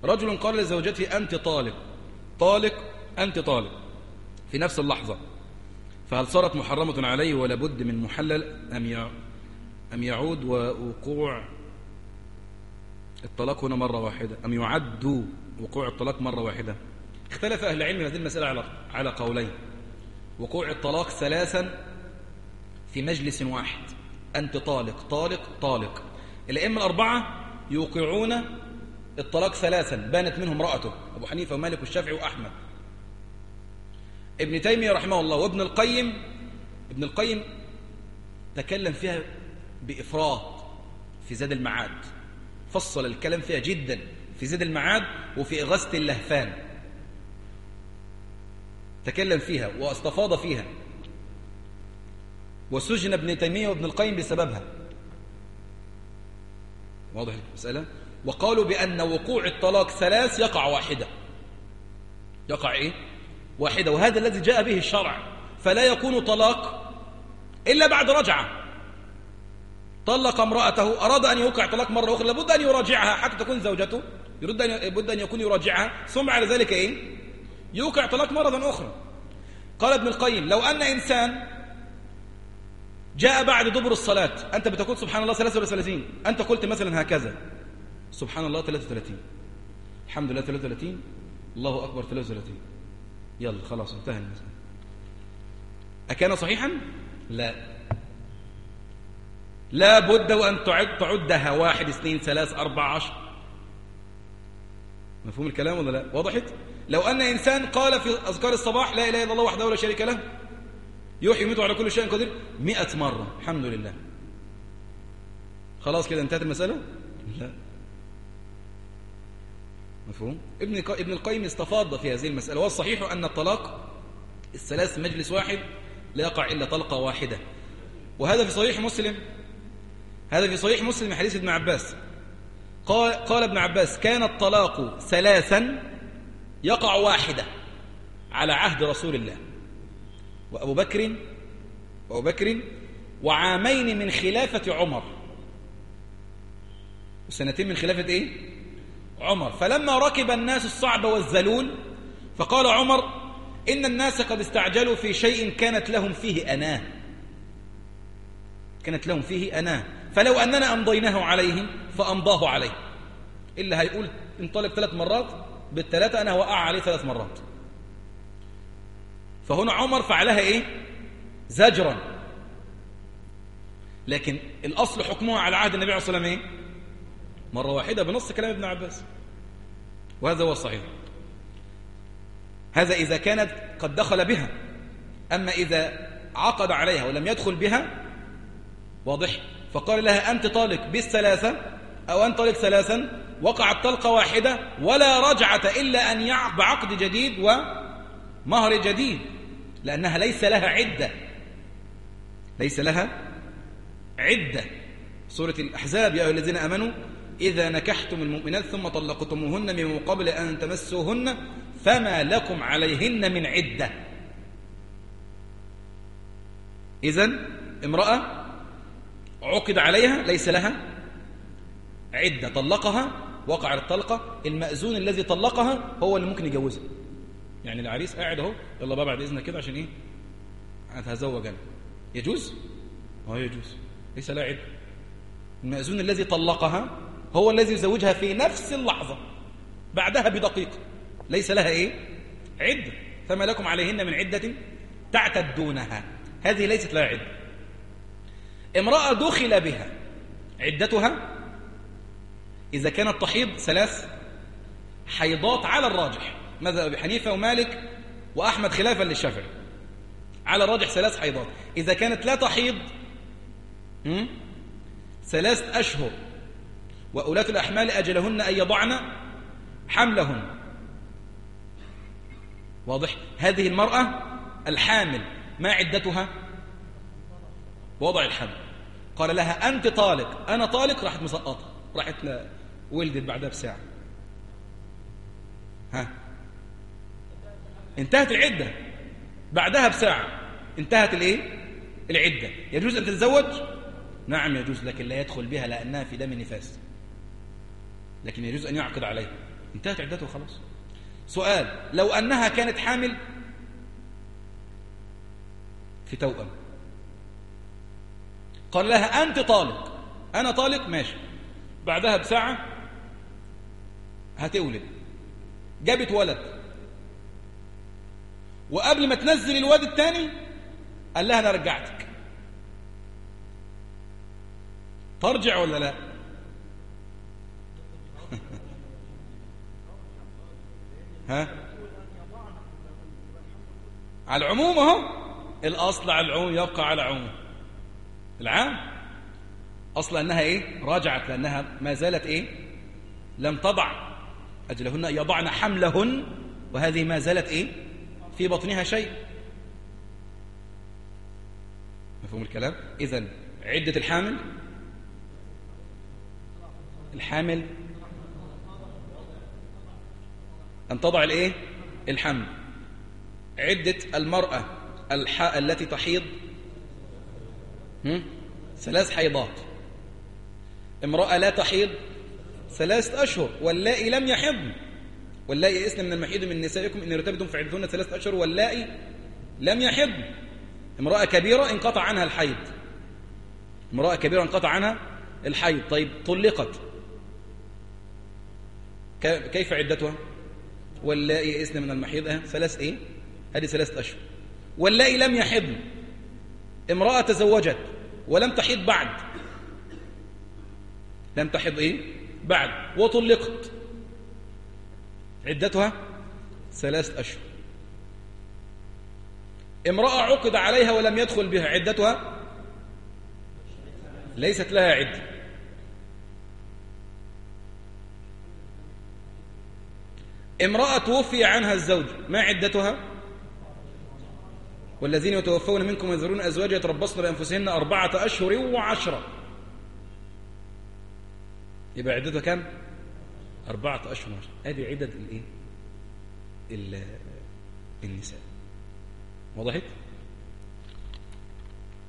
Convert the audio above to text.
رجل قال لزوجته أنت طالق، طالق أنت طالق في نفس اللحظة، فهل صارت محرمة عليه ولا بد من محلل أم يعود ووقوع الطلاق هنا مرة واحدة، أم يعد وقوع الطلاق مرة واحدة؟ اختلف أهل العلم هذه المسألة على قولين. وقوع الطلاق ثلاثا في مجلس واحد، أنت طالق طالق طالق. الأئمة الأربعة يوقعون الطلاق ثلاثا بانت منهم امرأته، أبو حنيفة ومالك والشافعي وأحمد. ابن تيمية رحمه الله وابن القيم تكلم فيها بإفراط في زاد المعاد، فصل الكلام فيها جدا في زاد المعاد وفي إغاثة اللهفان، تكلم فيها واستفاض فيها، وسجن ابن تيمية وابن القيم بسببها. واضح المسألة؟ وقالوا بأن وقوع الطلاق ثلاث يقع واحدة، يقع إيه؟ واحدة، وهذا الذي جاء به الشرع، فلا يكون طلاق إلا بعد رجعة. طلق امرأته، أراد أن يوقع طلاق مرة أخرى، لابد أن يراجعها حتى تكون زوجته، لابد أن يكون يراجعها، ثم على ذلك إيه؟ يوقع طلاق مرة أخرى. قال ابن القيم لو أن إنسان جاء بعد دبر الصلاة، أنت بتقول سبحان الله 33، أنت قلت مثلا هكذا سبحان الله 33، الحمد لله 33، الله أكبر 33، يلا خلاص انتهى المسألة. أكان صحيحا؟ لا بد وأن تعدها 1 2 3 4 10. مفهوم الكلام ولا لا؟ وضحت؟ لو أن إنسان قال في أذكار الصباح لا إله إلا الله وحده لا شريك له يحيي ويميت على كل شيء قدير 100 مرة، الحمد لله، خلاص كده انتهت المسألة؟ لا. مفهوم؟ ابن القيم استفاض في هذه المسألة. والصحيح أن الطلاق الثلاث مجلس واحد لا يقع إلا طلقة واحدة، وهذا في صحيح مسلم، هذا في صحيح مسلم حديث ابن عباس. قال ابن عباس كان الطلاق ثلاثا يقع واحدة على عهد رسول الله وأبو بكر وعامين من خلافة عمر، وسنتين من خلافة إيه؟ عمر. فلما ركب الناس الصعب والذلول فقال عمر إن الناس قد استعجلوا في شيء كانت لهم فيه أناه، فلو أننا أمضيناه عليهم فأمضاه عليه. إلا هيقول انطلق 3 مرات، بالثلاثة أنا وقع عليه 3 مرات. فهنا عمر فعلها إيه؟ زجرا، لكن الأصل حكمها على عهد النبي عليه الصلاة والسلام إيه؟ مرة واحدة بنص كلام ابن عباس، وهذا هو الصحيح. هذا إذا كانت قد دخل بها، أما إذا عقد عليها ولم يدخل بها، واضح، فقال لها أنت طالق بالثلاثة أو أنت طالق ثلاثا، وقعت طلقة واحدة ولا رجعة إلا أن بعقد جديد ومهر جديد، لأنها ليس لها عدة. سورة الأحزاب يا أيها الذين آمنوا إذا نكحتم المؤمنات ثم طلقتموهن من قبل أن تمسوهن فما لكم عليهن من عدة. إذن امرأة عقد عليها ليس لها عدة، طلقها وقع الطلقة، المأذون الذي طلقها هو اللي ممكن يجوزها. يعني العريس قاعد اهو، يلا بقى بعد إذنك كده عشان إيه هتزوج أنا، يجوز؟ يجوز، ليس لها عدة. المأذون الذي طلقها هو الذي يزوجها في نفس اللحظة بعدها بدقيقة، ليس لها إيه؟ عدة. فما لكم عليهن من عدة تعتدونها، هذه ليست لها عدة. امرأة دخل بها، عدتها إذا كانت تحيض 3 حيضات على الراجح، ماذا أبي حنيفة ومالك وأحمد خلافا للشافعي، على الراجح 3 حيضات. إذا كانت لا تحيض 3 أشهر، وأولاة الأحمال أجلهن أن يضعن حملهن. واضح؟ هذه المرأة الحامل ما عدتها؟ وضع الحمل. قال لها أنت طالق، أنا طالق، راحت مسقطة، راحت ولدت بعدها بساعة، انتهت العدة بعدها بساعة، انتهت العدة. يجوز أن تتزوج؟ نعم يجوز، لكن لا يدخل بها لأنها في دم نفاس، لكن يجوز أن يعقد عليها. انتهت عدته خلاص. سؤال: لو أنها كانت حامل في توأم، قال لها أنت طالق، أنا طالق، ماشي، بعدها بساعة هتولد، جابت ولد، وقبل ما تنزل الواد الثاني قال لها أنا رجعتك، ترجع ولا لا؟ ها؟ على العموم اهو، الأصل على العموم يبقى على عموم العام. أصل أنها إيه؟ راجعت، لأنها ما زالت إيه؟ لم تضع أجلهن، يضعن حملهن، وهذه ما زالت إيه؟ في بطنها شيء. مفهوم الكلام؟ إذن عدة الحامل أن تضع الإيه؟ الحمل. عدة المرأة التي تحيض 3 حيضات. امرأة لا تحيض 3 أشهر، واللائي لم يحضن، واللائي يئسن من المحيض من نسائكم إن ارتبتم فعدتهن 3 أشهر واللائي لم يحضن. امرأة كبيرة انقطع عنها الحيض، امرأة كبيرة انقطع عنها الحيض، طيب طلقت، كيف عدتها؟ واللائي يئسن من المحيض 3 إيه؟ هذه 3 أشهر. واللائي لم يحضن، امرأة تزوجت ولم تحيض بعد، لم تحض إيه؟ بعد، وطلقت، عدتها 3 أشهر. امرأة عقد عليها ولم يدخل بها، عدتها ليست لها عدة. امرأة توفي عنها الزوج، ما عدتها؟ والذين يتوفون منكم ويذرون أزواجا يتربصن بأنفسهن 4 أشهر و10، يبقى عدتها كم؟ 4 أشهر. هذه عدد النساء. وضحت؟